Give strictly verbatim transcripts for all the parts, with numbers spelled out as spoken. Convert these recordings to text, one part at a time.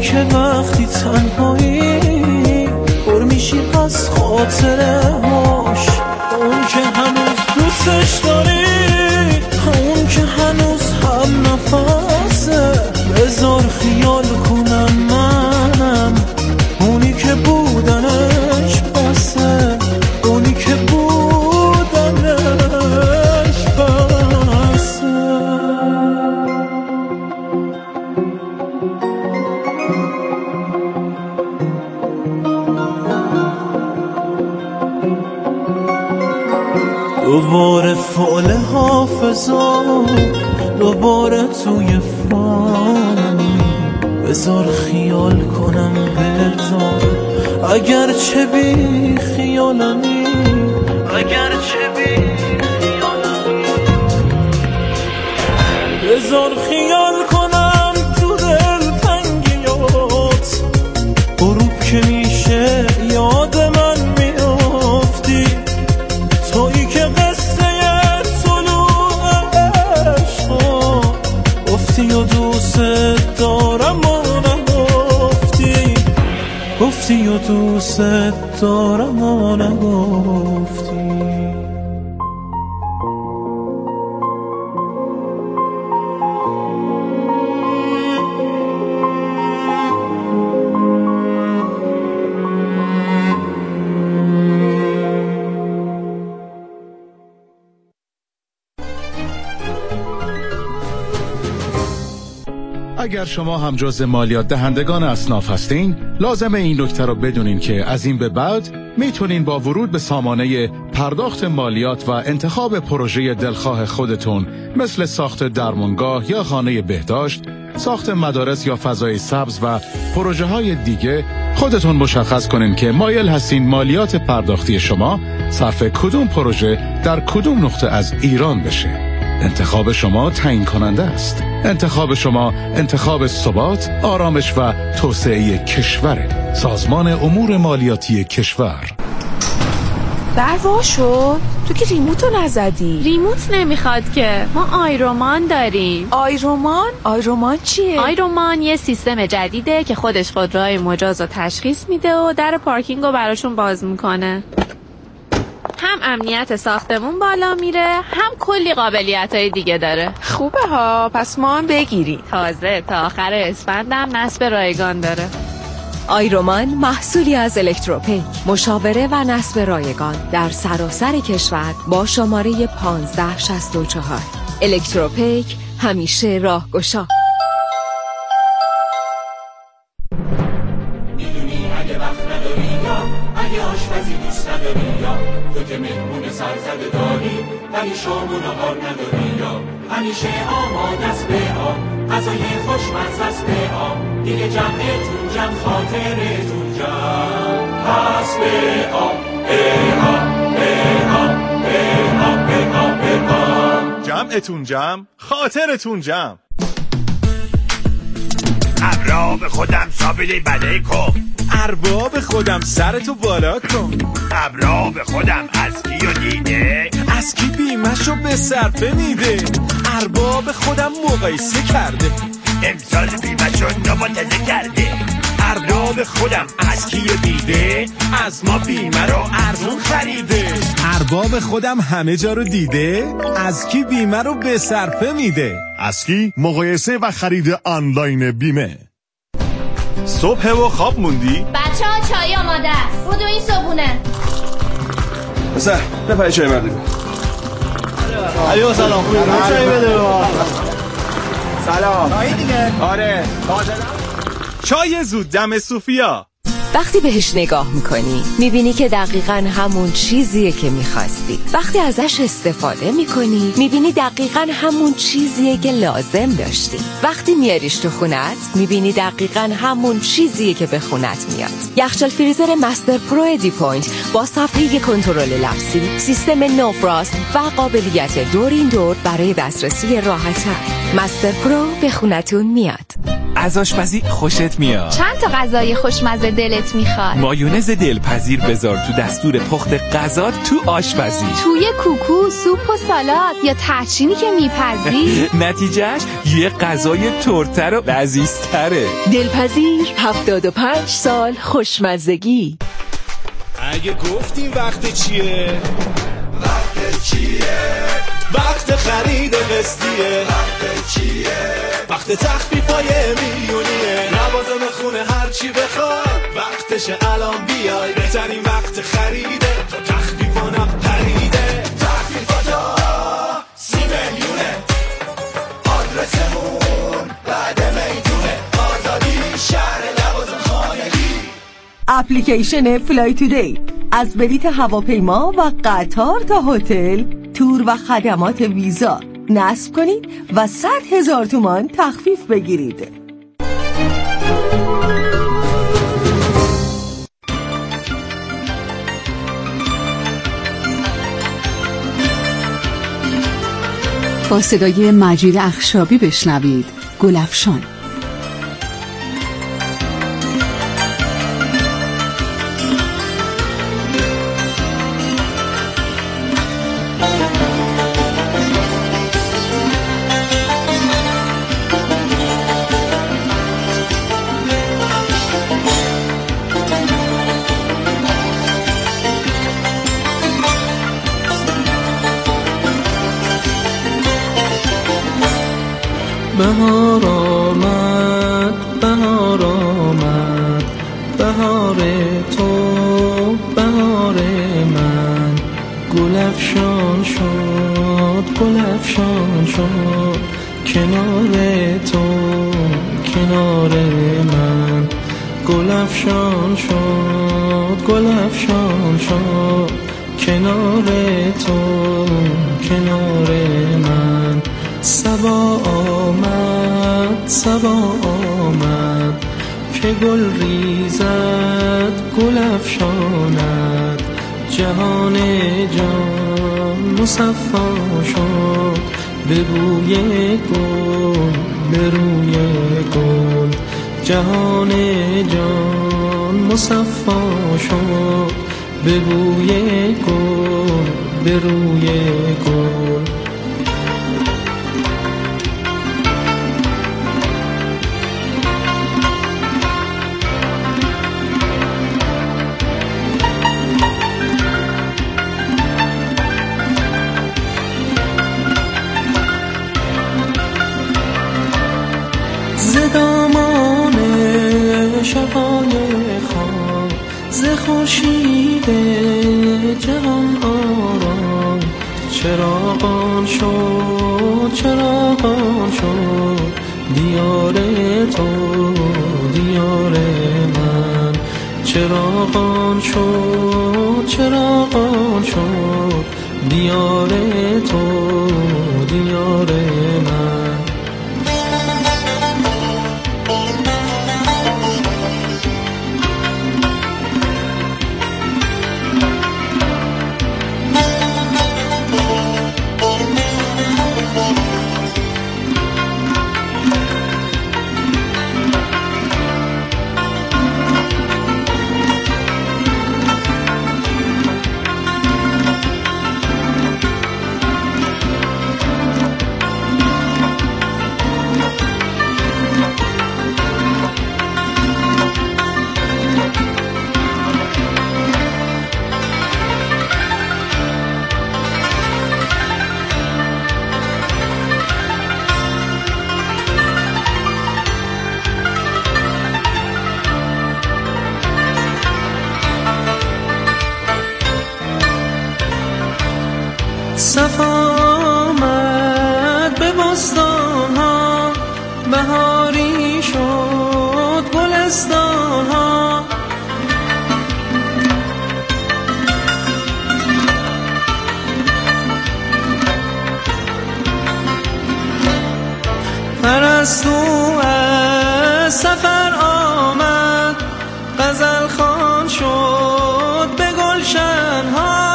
که وقتی تنهایی پر میشی از خاطره هاش، اون که هنوز دوستش داری، اون که هنوز هم نفسه. بذار خیال کنم منم اونی که بودنش بسه، اونی که بودنش بسه. دوباره فعل حافظا، دوباره توی فانی. بذار خیال کنم بذار، اگر چه بی خیالمی، اگر چه بی خیالمی. بذار خیال کنم تو دل تنگیات، غروب که میشه یاد من میافتی، تویی که قصه طلوع عشقا گفتی و دوست دارم و نگفتی، گفتی و دوست دارم و نگفتی. اگر شما هم جزء مالیات دهندگان اصناف هستین، لازمه این نکته رو بدونین که از این به بعد میتونین با ورود به سامانه پرداخت مالیات و انتخاب پروژه دلخواه خودتون مثل ساخت درمانگاه یا خانه بهداشت، ساخت مدارس یا فضای سبز و پروژه های دیگه خودتون مشخص کنین که مایل هستین مالیات پرداختی شما صرف کدوم پروژه در کدوم نقطه از ایران بشه. انتخاب شما تعیین کننده است. انتخاب شما انتخاب ثبات، آرامش و توسعه کشور. سازمان امور مالیاتی کشور. در وا شد؟ تو که ریموتو نزدی. ریموت نمیخواد که، ما آیرومان داریم. آیرومان؟ آیرومان چیه؟ آیرومان یه سیستم جدیده که خودش خودروهای مجاز رو تشخیص میده و در پارکینگ رو براشون باز میکنه. هم امنیت ساختمون بالا میره، هم کلی قابلیت‌های دیگه داره. خوبه ها، پس ما هم بگیریم. تازه تا آخر اسفندم نصب رایگان داره. آیرومان محصولی از الکتروپیک، مشاوره و نصب رایگان در سراسر کشور با شماره پانزده شصت و چهار. الکتروپیک، همیشه راهگشا. میدونی اگه وقت نداری یا اگه آشپزی دوست نداری یا تو که مهمون سرزده داری ولی شام و نهار نداری یا همیشه آماده است به آب غذای خوشمزه است به آب دیگه جمعتون جمع خاطرتون جمع پس به آب به آب به آب به آب به آب به آب جمعتون جمع خاطرتون جمع. ارباب خودم سابیلی بله کن، ارباب خودم سرتو بالا کن. ارباب خودم از کیو دیده، از کی بیمشو به صرفه میده. ارباب خودم مقایسه کرده، امسال بیمشو نماتزه کرده. ارباب خودم از کیو دیده، از ما بیمه رو ارزون خریده. ارباب خودم همه جا رو دیده، از کی بیمه رو به صرفه میده. از کی مقایسه و خرید آنلاین بیمه. صبح و خواب موندی؟ بچه ها چای آماده است، بودو این صبونه بسر بپایی چای مردی علیو سلام خوبی چای بده با سلام چای دیگه آره چای زود دم صوفیا. وقتی بهش نگاه میکنی میبینی که دقیقاً همون چیزیه که میخواستی. وقتی ازش استفاده میکنی میبینی دقیقاً همون چیزیه که لازم داشتی. وقتی میاریش تو خونت میبینی دقیقاً همون چیزیه که به خونت میاد. یخچال فریزر مستر پرو ادی پوینت با صفحه کنترل لمسی، سیستم نو فراست و قابلیت دور این دور برای دسترسی راحت‌تر. مستر پرو به خونتون میاد. از آشپزی خوشت میاد؟ چند تا غذای خوشمزه دلت میخواد؟ مایونز دلپذیر بذار تو دستور پخت غذا تو آشپزی. توی کوکو، سوپ و سالاد یا تحچینی که میپزی؟ نتیجهش یه غذای ترتر و لذیذتره. دلپذیر هفتاد و پنج سال خوشمزگی. اگه گفتیم وقت چیه؟ وقت چیه؟ وقت خرید قسطیه. وقت چیه؟ وقت تخفیفای میلیونیه. لوازم خونه هر چی بخوای وقتشه الان بیای. بهترین وقت خریده تا تخفیفانم خریده. تخفیفاتا سی میلیونه. آدرسمون بعد میدونه. آزادی شهر لوازم خانگی. اپلیکیشن فلای تودی از بلیت هواپیما و قطار تا هتل، تور و خدمات ویزا نصب کنید و صد هزار تومان تخفیف بگیرید. با صدای مجید اخشابی بشنوید گلفشان. بهار آمد، بهار آمد، بهار تو، بهار من. گلفشان شد، گلفشان شد، کنار تو، کنار من. گلفشان شد، گلفشان شد، کنار تو، کنار من. صبا آمد، صبا آمد، که گل ریزد، گل افشاند. جهان جان مصفا شد، به بوی گل، به روی گل. جهان جان مصفا شد، به بوی گل، به روی گل. ز دامان شقایق‌ها، ز خورشید جهان آرام. چراغان شد، چراغان شد، دیار تو، دیار من. چراغان شد، چراغان شد، دیار تو، دیار من. صفا آمد به بستان ها، بهاری شد گلستان ها. پرستو از سفر آمد، غزل خوان شد به گلشن ها.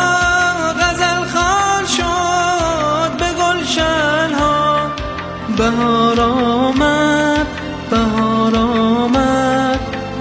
بهار آمد، بهار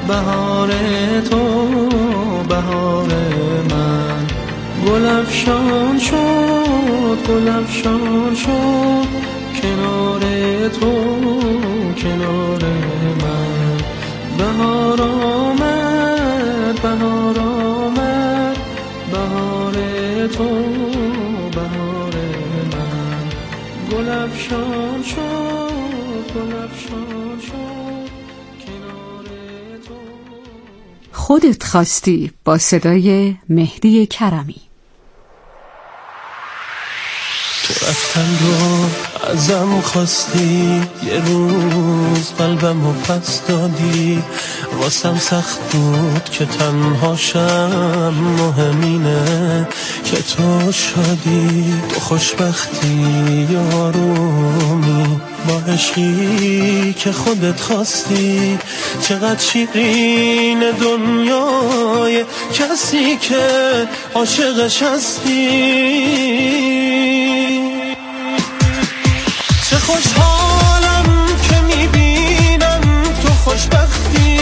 بهار تو بهار من، گل افشان شد گل افشان شد کنار تو کنار من. بهار آمد بهار آمد بهار تو بهار من، گل افشان شد گل افشان شد کنار تو. خودت خواستی با صدای مهدی کرمی. تو رفتن رو ازم خواستی، یه روز قلبمو پس دادی، واسم سخت بود که تنهاشم، مهمینه که تو شادی. تو خوشبختی آرومی با عشقی که خودت خواستی، چقدر شیرین دنیای کسی که عاشقش هستی. چه خوشحالم که میبینم تو خوشبختی،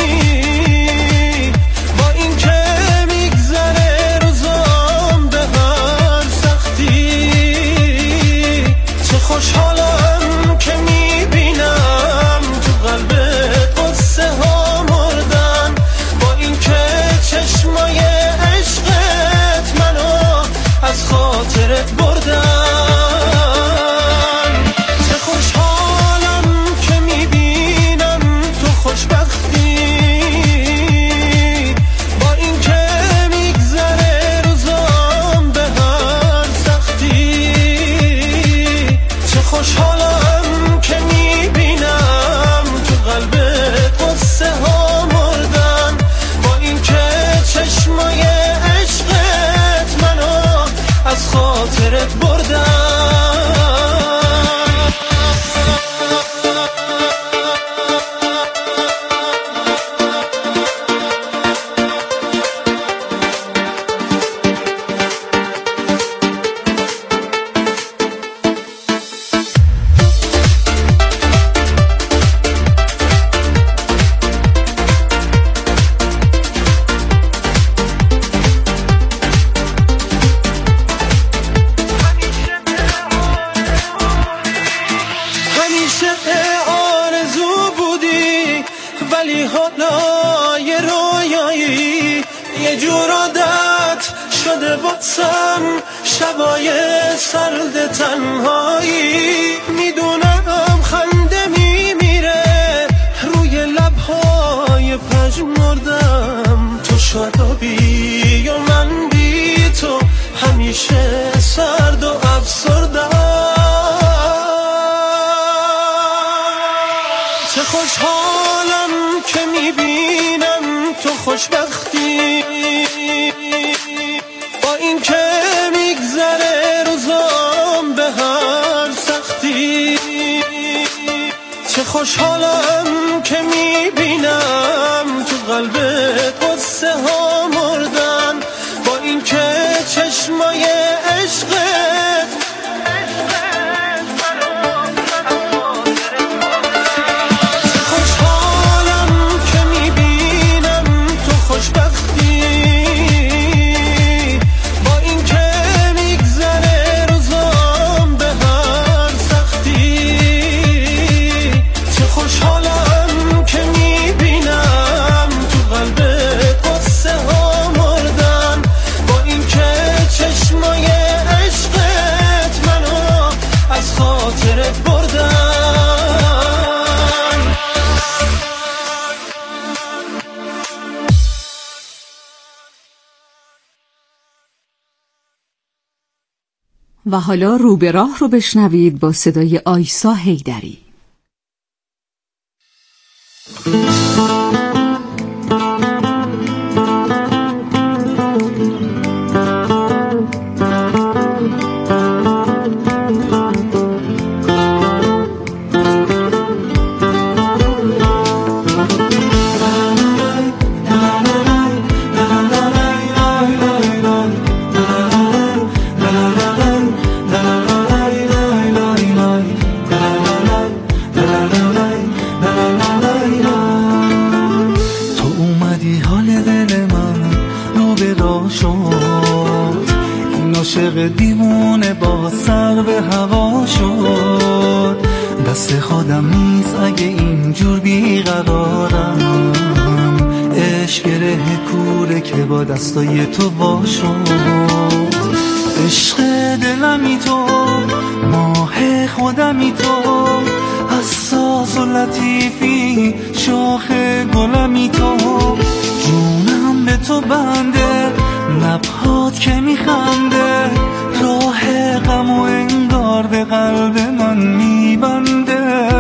با این که میگذره روزام به هر سختی. چه خوشحالم که میبینم تو قلبت قصه ها مردن، با این که چشمای عشقت منو از خاطرت بردن. خاطرت بردم. ولی حالا یه رویایی، یه جور عادت شده باسم، شبای سرد تنهایی. میدونم خنده میمیره روی لبهای پژمردم، تو شادابی و من بی تو همیشه سرد و افسردم. چه خوشحالم که میبینم تو خوشبختی، با این که میگذره روزام به هر سختی. چه خوشحالم که میبینم تو قلبت قصه ها مردن، با این که چشمای عشقت و حالا رو به راه رو بشنوید با صدای آیسا حیدری. عاشق دیوونه با سر به هوا شد. دست خودم نیست اگه اینجور بیقرارم، عشق گره کوره که با دستای تو وا شد. عشق دلمی تو، ماه خودمی تو، حساس و لطیفی شاخ گلمی تو. جونم به تو بنده، لبهات که میخنده، راه غم و انگار به قلب من میبنده.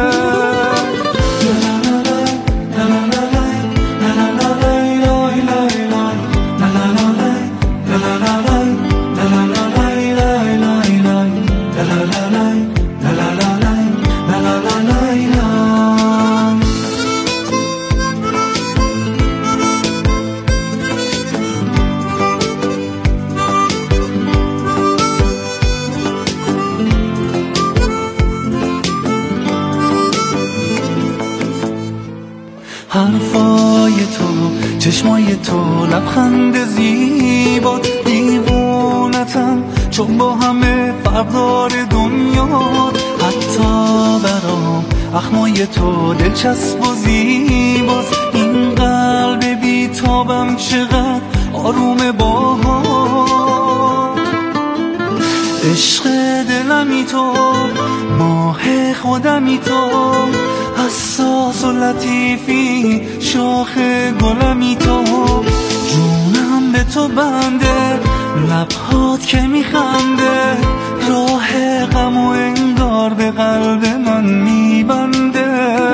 حرفای تو، چشمای تو، لبخند زیبا، دیوونتم چون با همه فردار دنیا. حتی برام اخمای تو دلچسب و زیباست، این قلب بیتابم چقدر آروم باها. عشق دلمی تو، ماه خودمی تو، حساس و لطیفی شاخ گلمی تو. جونم به تو بنده، لبهات که میخنده، راه غم و انگار به قلب من میبنده.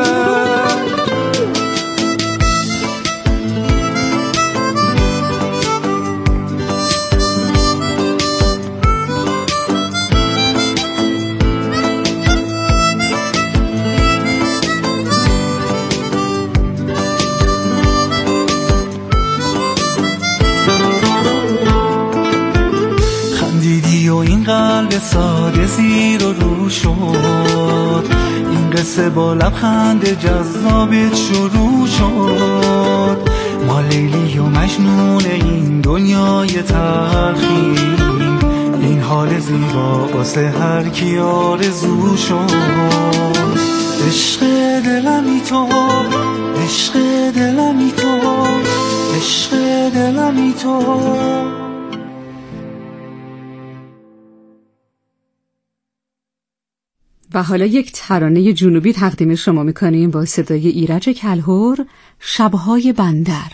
قلب ساده زیر و رو شد، این قصه با لبخند جذابت شروع شد. ما لیلی و مجنون این دنیای تلخیم، این حال زیبا واسه هر کی آرزو شد. عشق دلمی تو، عشق دلمی تو، عشق دلمی تو. و حالا یک ترانه جنوبی تقدیم شما میکنیم با صدای ایرج کلهر، شبهای بندر.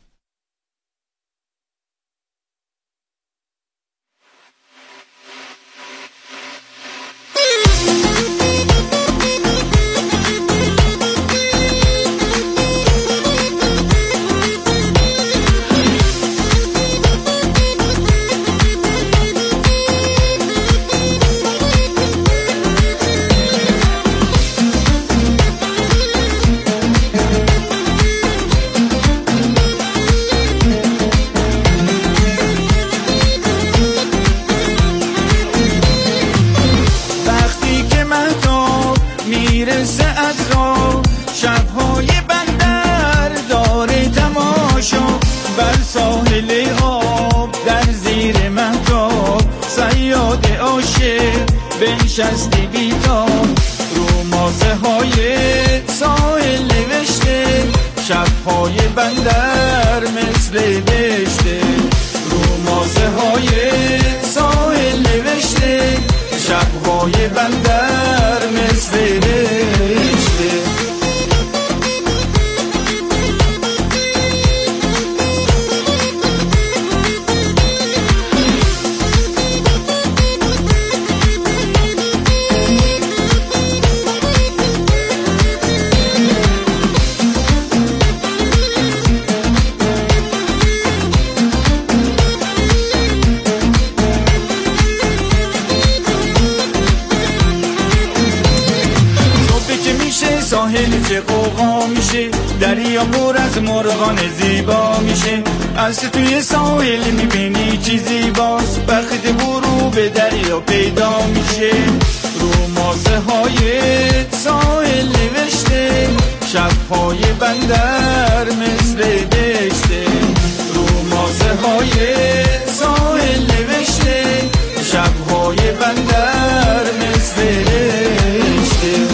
بنشستی بیدار رو ماسه های ساحل نوشته، شبهای بندر مثل بشته. رو ماسه های ساحل نوشته، شبهای بندر مثل بشته. ساحل چه قوقا میشه، دریا پر از مرغان زیبا میشه. از توی ساحل میبینی چی زیباست، وقت برو به دریا پیدا میشه. رو ماسه های ساحل نوشته، شبهای بندر مثل بشته. رو ماسه های ساحل نوشته، شبهای بندر مثل رشته.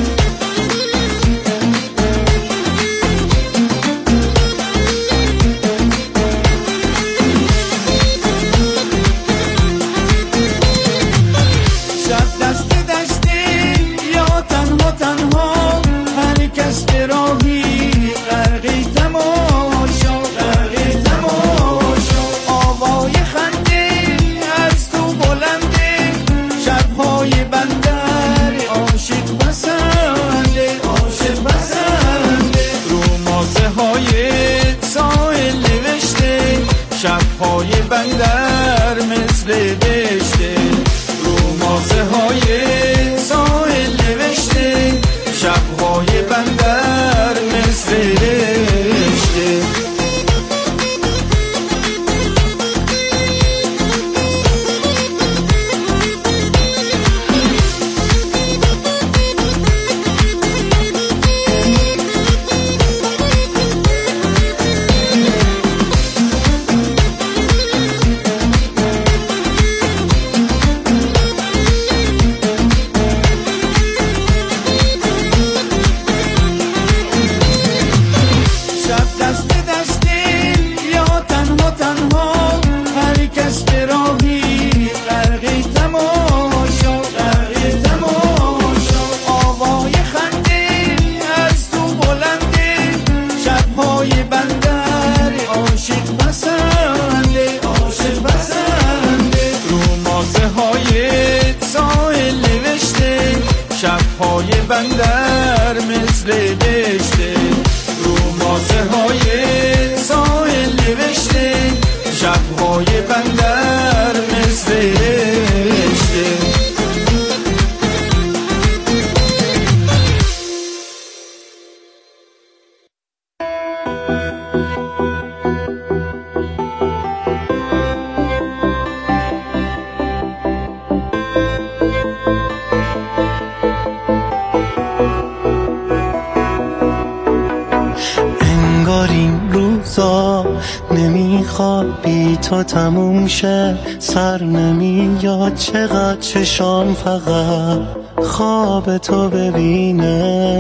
شبهای بندر مثل دشته، رو ماسه های ساحل نوشته. شبهای بندر مثل دشته. شبهای بندر مثل دشته، رو ماسه های ساحل نوشته. شبهای بندر مثل دشته. نمیخواد بی تو تموم شه، سر نمیاد چقدر چشام فقط خواب تو ببینه.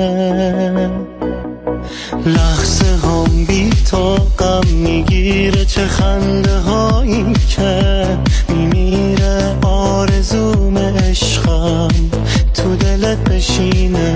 لحظه هم بی تو غم میگیره، چه خنده هایی که میمیره. آرزوم عشقم تو دلت بشینه.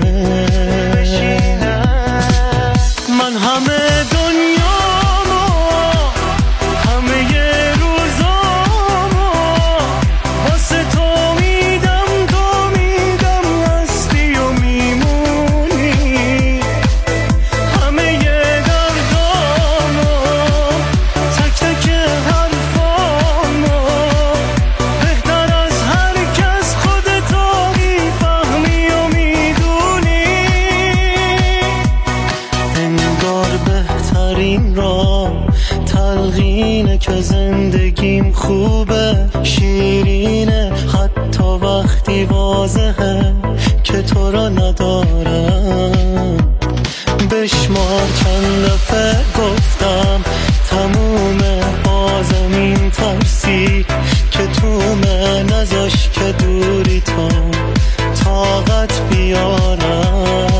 من همه دنیامو همه روزامو واسه تو میدم، تو میدم هستی و میمونی. همه دردامو تک تک حرفامو بهتر از هر کس خودتو میفهمی و میدونی. انگار بهترین را تلقینه که زندگیم خوبه، شیرینه حتی وقتی واضحه که تو را ندارم. بشمار چند دفعه گفتم تمومه، بازم این ترسی که تومه نذاش که دوری تو طاقت بیارم.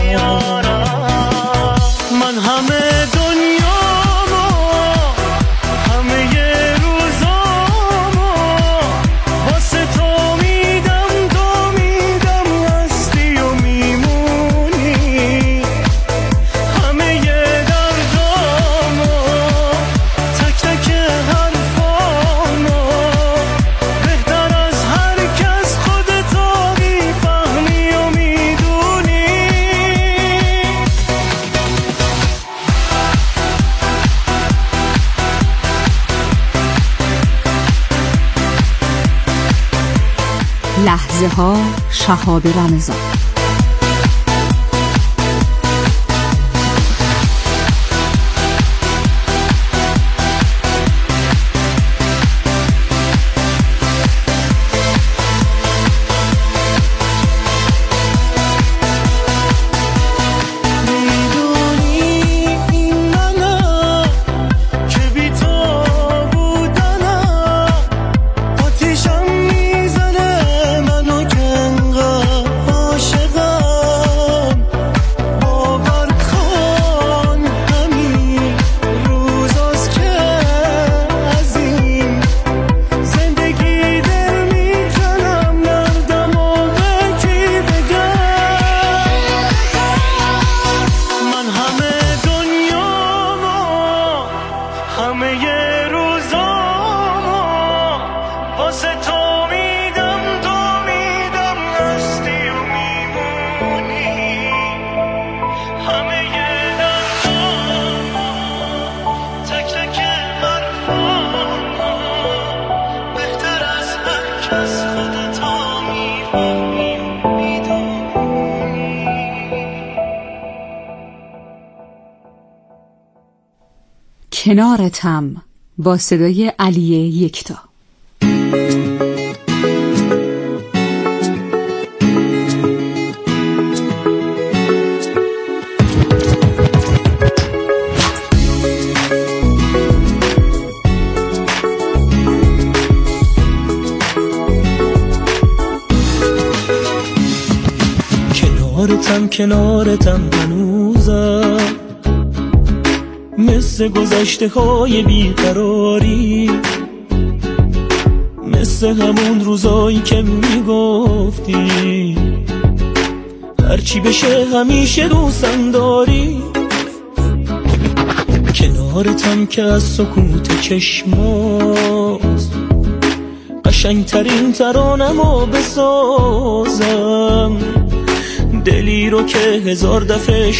من همه دنیامو همه روزامو واسه تو میدم، تو میدم هستی و میمونی. همه دردامو تک تک حرفامو بهتر از هر کس خودتو میفهمی و میدونی. لحظه ها، شهاب رمضان. که بی تو بودنم آتیشم میزنه کنارتم با صدای علی یکتا. کنارتم کنارتم هنوزم، مثل گذشته های بیقراری، مثل همون روزایی که میگفتی هرچی بشه همیشه دوستم داری. کنارتم که از سکوت چشمات قشنگترین ترانمو بسازم، دلی رو که هزار دفعه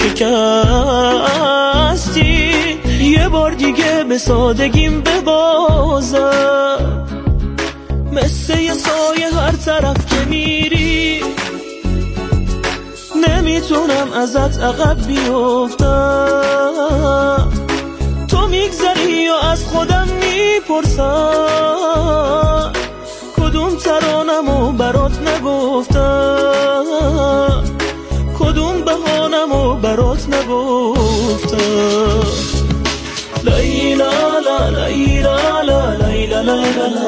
شکستی یه بار دیگه به سادگیم ببازم. مثل یه سایه هر طرف که میری نمیتونم ازت عقب بیفتم، تو میگذری و از خودم میپرسم کدوم ترانمو برات نگفتم، کدوم بهانمو برات نگفتم. لیلا لا لیلا لا لیلا لا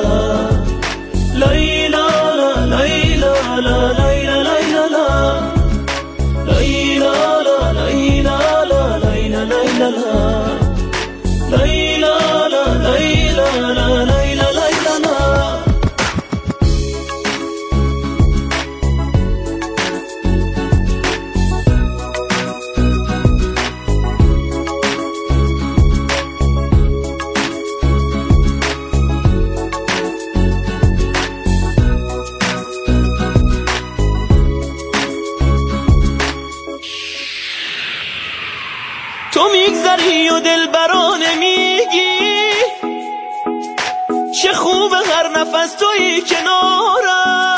لیلا لا لیلا لا لیلا لیلا لا لیلا لا لیلا لا لیلا لیلا لا لیلا لا لیلا لا لیلا لیلا لا. تو میگذری و دل برانه میگی چه خوبه هر نفس تویی کنارم،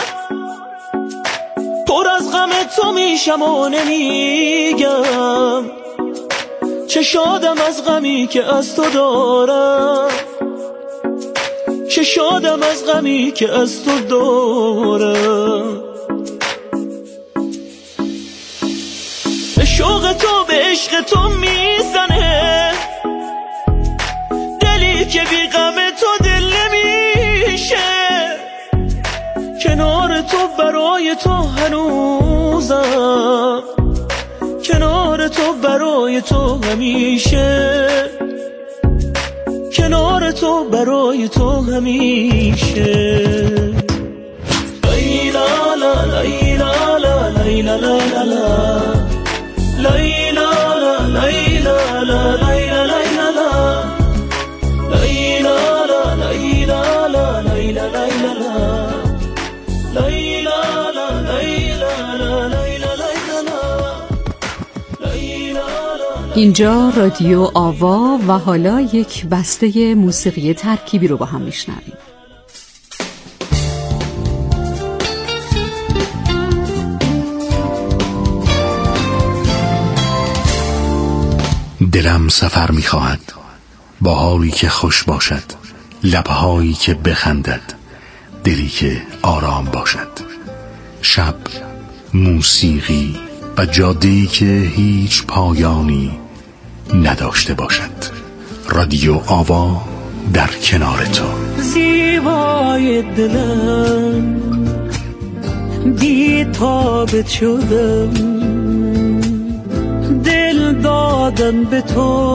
پر از غم تو میشم و نمیگم چه شادم از غمی که از تو دارم، چه شادم از غمی که از تو دارم. به شوق تو به عشق تو میزنه دلی که بی غم تو دل نمیشه، کنار تو برای تو هنوزم، کنار تو برای تو همیشه، کنار تو برای تو همیشه. لیلا لا لیلا لا لیلا لا لا لیلا لا لیلا لا لیلا لیلا لا لیلا لا لیلا لا لیلا لیلا لا لیلا لا لیلا لا لیلا لیلا لا. اینجا رادیو آوا و حالا یک بسته موسیقی ترکیبی رو با هم میشنویم. دلم سفر می‌خواهد با حالی که خوش باشد، لبهایی که بخندد، دلی که آرام باشد، شب، موسیقی و جاده‌ای که هیچ پایانی نداشته باشد. رادیو آوا در کنار تو. زیبای دلم بی تابت شدم، دل دادم به تو.